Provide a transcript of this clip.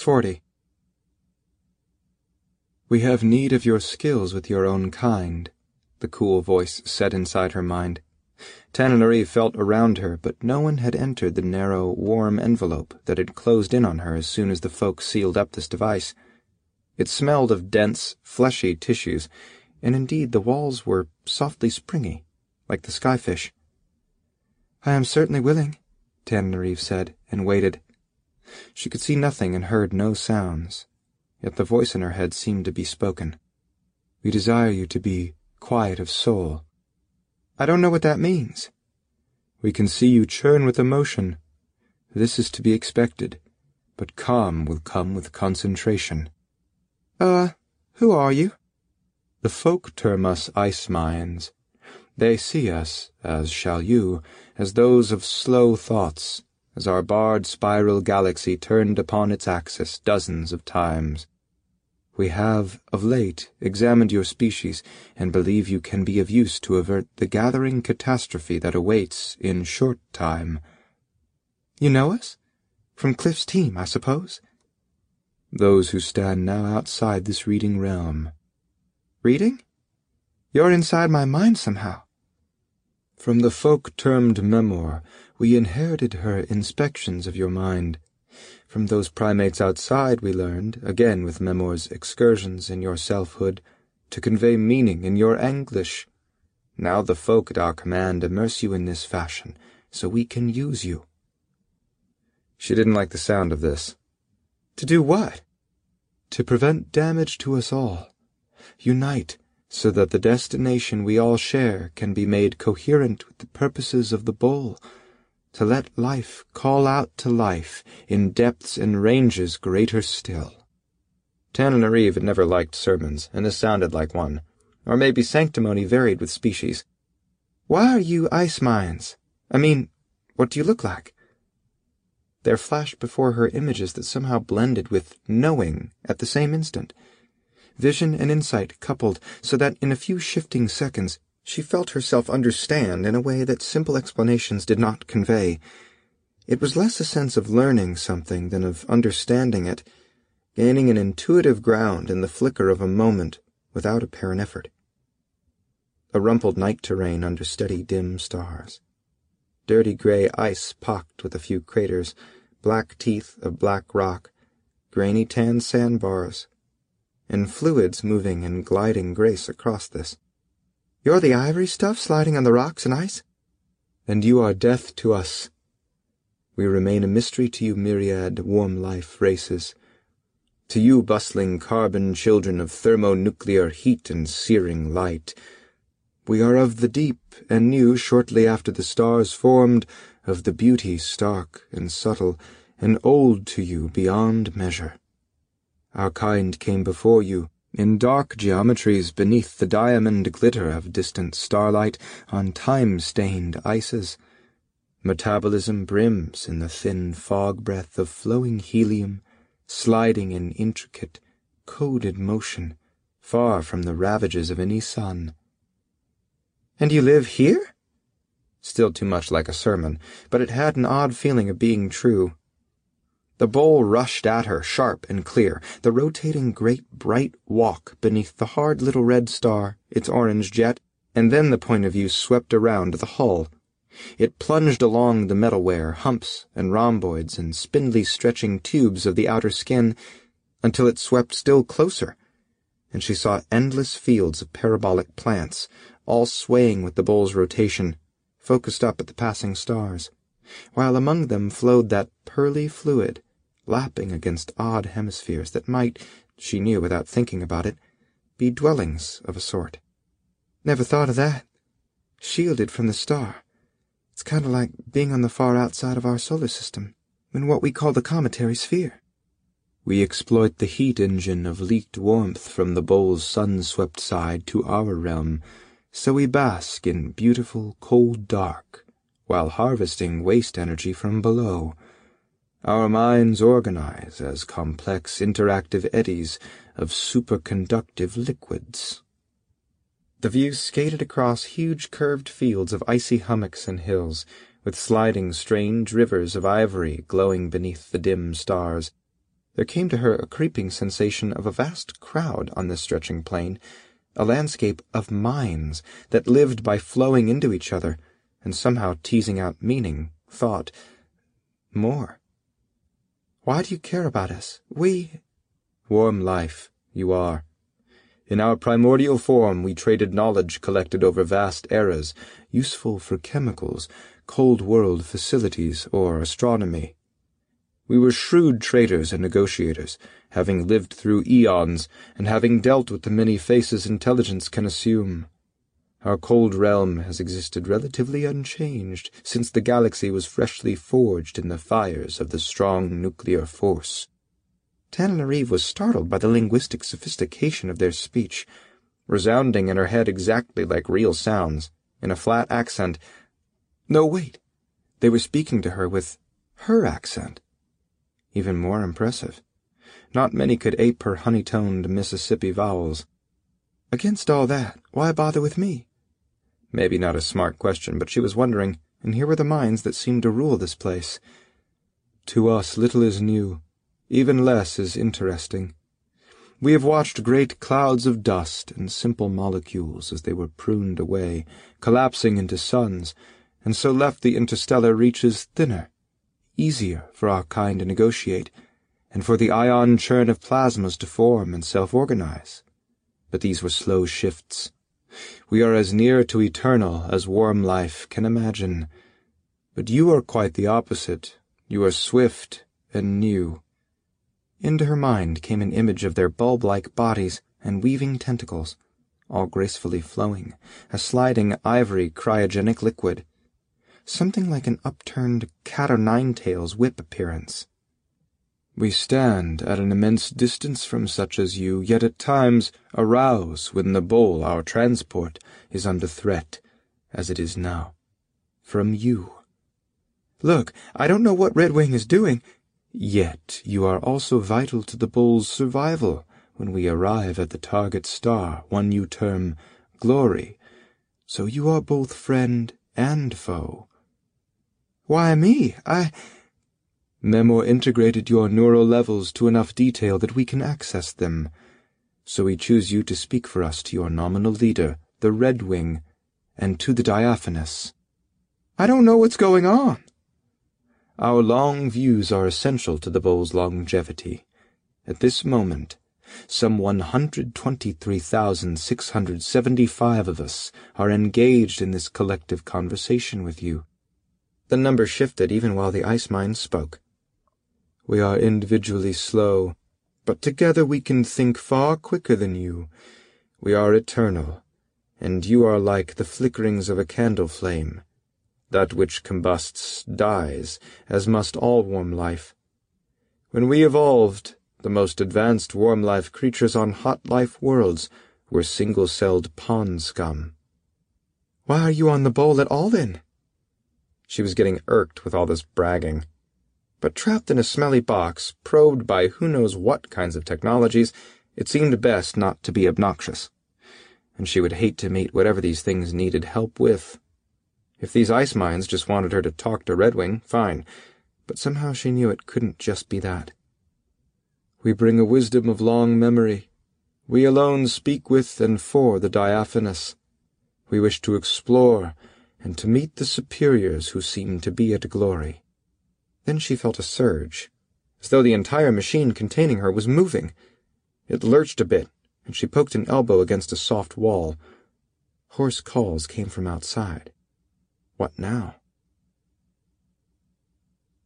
40. "We have need of your skills with your own kind," the cool voice said inside her mind. Tananarive felt around her, but no one had entered the narrow, warm envelope that had closed in on her as soon as the folk sealed up this device. It smelled of dense, fleshy tissues, and indeed the walls were softly springy, like the skyfish. "I am certainly willing," Tananarive said, and waited. She could see nothing and heard no sounds, yet the voice in her head seemed to be spoken. "We desire you to be quiet of soul." "I don't know what that means." "We can see you churn with emotion. This is to be expected, but calm will come with concentration." Who are you?" "The folk term us ice minds. They see us, as shall you, as those of slow thoughts, as our barred spiral galaxy turned upon its axis dozens of times. We have, of late, examined your species, and believe you can be of use to avert the gathering catastrophe that awaits in short time." "You know us? From Cliff's team, I suppose?" "Those who stand now outside this reading realm." "Reading? You're inside my mind somehow." "From the folk termed Memor, we inherited her inspections of your mind. From those primates outside we learned, again with Memor's excursions in your selfhood, to convey meaning in your anguish. Now the folk at our command immerse you in this fashion, so we can use you." She didn't like the sound of this. "To do what?" "To prevent damage to us all. Unite, so that the destination we all share can be made coherent with the purposes of the bowl. To let life call out to life in depths and ranges greater still." Tananarive had never liked sermons, and this sounded like one. Or maybe sanctimony varied with species. "Why are you ice minds? I mean, what do you look like?" There flashed before her images that somehow blended with knowing at the same instant. Vision and insight coupled so that in a few shifting seconds she felt herself understand in a way that simple explanations did not convey. It was less a sense of learning something than of understanding it, gaining an intuitive ground in the flicker of a moment without apparent effort. A rumpled night terrain under steady dim stars. Dirty gray ice pocked with a few craters, black teeth of black rock, grainy tan sandbars, and fluids moving in gliding grace across this. "You're the ivory stuff sliding on the rocks and ice?" "And you are death to us. We remain a mystery to you myriad warm life races. To you bustling carbon children of thermonuclear heat and searing light. We are of the deep, and knew shortly after the stars formed of the beauty stark and subtle, and old to you beyond measure. Our kind came before you, in dark geometries beneath the diamond glitter of distant starlight on time-stained ices. Metabolism brims in the thin fog breath of flowing helium, sliding in intricate, coded motion, far from the ravages of any sun." "And you live here?" Still too much like a sermon, but it had an odd feeling of being true. The bowl rushed at her, sharp and clear, the rotating great bright walk beneath the hard little red star, its orange jet, and then the point of view swept around to the hull. It plunged along the metalware, humps and rhomboids and spindly stretching tubes of the outer skin, until it swept still closer, and she saw endless fields of parabolic plants, all swaying with the bowl's rotation, focused up at the passing stars, while among them flowed that pearly fluid, lapping against odd hemispheres that might, she knew without thinking about it, be dwellings of a sort. "Never thought of that. Shielded from the star. It's kind of like being on the far outside of our solar system, in what we call the cometary sphere." "We exploit the heat engine of leaked warmth from the bowl's sun-swept side to our realm, so we bask in beautiful cold dark, while harvesting waste energy from below. Our minds organize as complex interactive eddies of superconductive liquids." The view skated across huge curved fields of icy hummocks and hills, with sliding strange rivers of ivory glowing beneath the dim stars. There came to her a creeping sensation of a vast crowd on this stretching plain, a landscape of minds that lived by flowing into each other and somehow teasing out meaning, thought, more. Why do you care about us? Worm life, you are. In our primordial form we traded knowledge collected over vast eras, useful for chemicals, cold-world facilities, or astronomy. We were shrewd traders and negotiators, having lived through eons and having dealt with the many faces intelligence can assume. Our cold realm has existed relatively unchanged since the galaxy was freshly forged in the fires of the strong nuclear force. Tananarive was startled by the linguistic sophistication of their speech, resounding in her head exactly like real sounds, in a flat accent. No, wait. They were speaking to her with her accent. Even more impressive. Not many could ape her honey-toned Mississippi vowels. Against all that, why bother with me? Maybe not a smart question, but she was wondering, and here were the minds that seemed to rule this place. To us little is new, even less is interesting. We have watched great clouds of dust and simple molecules as they were pruned away, collapsing into suns, and so left the interstellar reaches thinner, easier for our kind to negotiate, and for the ion churn of plasmas to form and self-organize. But these were slow shifts. We are as near to eternal as worm life can imagine. But you are quite the opposite. You are swift and new. Into her mind came an image of their bulb-like bodies and weaving tentacles, all gracefully flowing, a sliding ivory cryogenic liquid, something like an upturned cat-o'-nine-tails whip appearance. We stand at an immense distance from such as you, yet at times arouse when the bowl, our transport, is under threat, as it is now, from you. Look, I don't know what Red Wing is doing. Yet you are also vital to the bull's survival when we arrive at the target star, one you term Glory. So you are both friend and foe. Why me? Memor integrated your neural levels to enough detail that we can access them. So we choose you to speak for us to your nominal leader, the Red Wing, and to the Diaphanous. I don't know what's going on. Our long views are essential to the bull's longevity. At this moment, some 123,675 of us are engaged in this collective conversation with you. The number shifted even while the ice mind spoke. We are individually slow, but together we can think far quicker than you. We are eternal, and you are like the flickerings of a candle flame. That which combusts dies, as must all worm life. When we evolved, the most advanced worm life creatures on hot life worlds were single-celled pond scum. Why are you on the bowl at all, then? She was getting irked with all this bragging. But trapped in a smelly box, probed by who knows what kinds of technologies, it seemed best not to be obnoxious. And she would hate to meet whatever these things needed help with. If these ice mines just wanted her to talk to Redwing, fine, but somehow she knew it couldn't just be that. We bring a wisdom of long memory. We alone speak with and for the Diaphanous. We wish to explore and to meet the superiors who seem to be at Glory. Then she felt a surge, as though the entire machine containing her was moving. It lurched a bit, and she poked an elbow against a soft wall. Hoarse calls came from outside. What now?